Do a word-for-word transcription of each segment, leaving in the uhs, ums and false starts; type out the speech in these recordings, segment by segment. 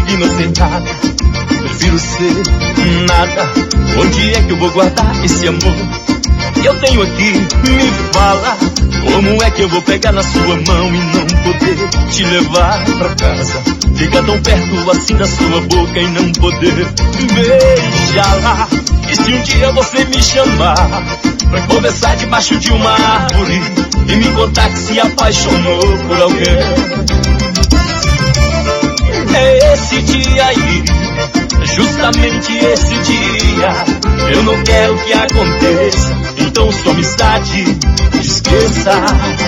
consegui não ser nada, prefiro ser nada. Onde é que eu vou guardar esse amor que eu tenho aqui? Me fala, como é que eu vou pegar na sua mão e não poder te levar pra casa? Ficar tão perto assim da sua boca e não poder beijá-la. E se um dia você me chamar pra conversar debaixo de uma árvore e me contar que se apaixonou por alguém, é esse dia aí, justamente esse dia. Eu não quero que aconteça, então sua amizade esqueça.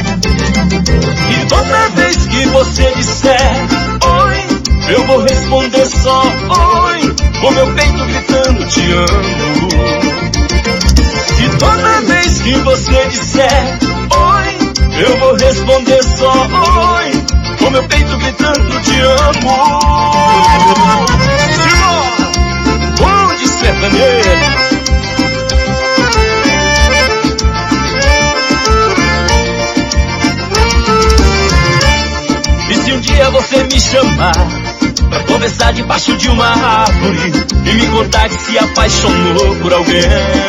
E toda vez que você disser oi, eu vou responder só oi, com meu peito gritando te amo. E toda vez que você disser oi, eu vou responder só oi, com meu peito gritando te amo. Bom de sertanejo. E se um dia você me chamar pra conversar debaixo de uma árvore e me contar que se apaixonou por alguém,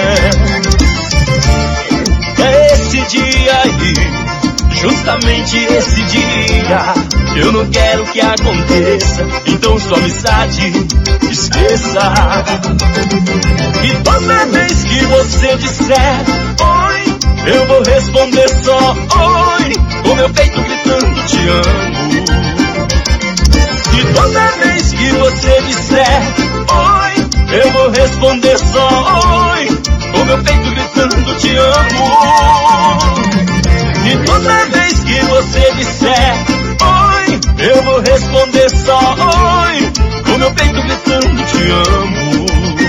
é esse dia aí, justamente esse dia. Eu não quero que aconteça, então sua amizade esqueça. E toda vez que você disser oi, eu vou responder só oi, com meu peito gritando te amo. E toda vez que você disser oi, eu vou responder só oi, com meu peito gritando te amo. E toda vez que você disser oi, eu vou responder só oi, com meu peito gritando te amo.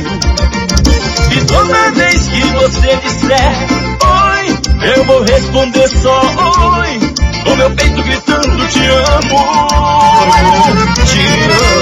E toda vez que você disser oi, eu vou responder só oi, com meu peito gritando te amo. Te amo.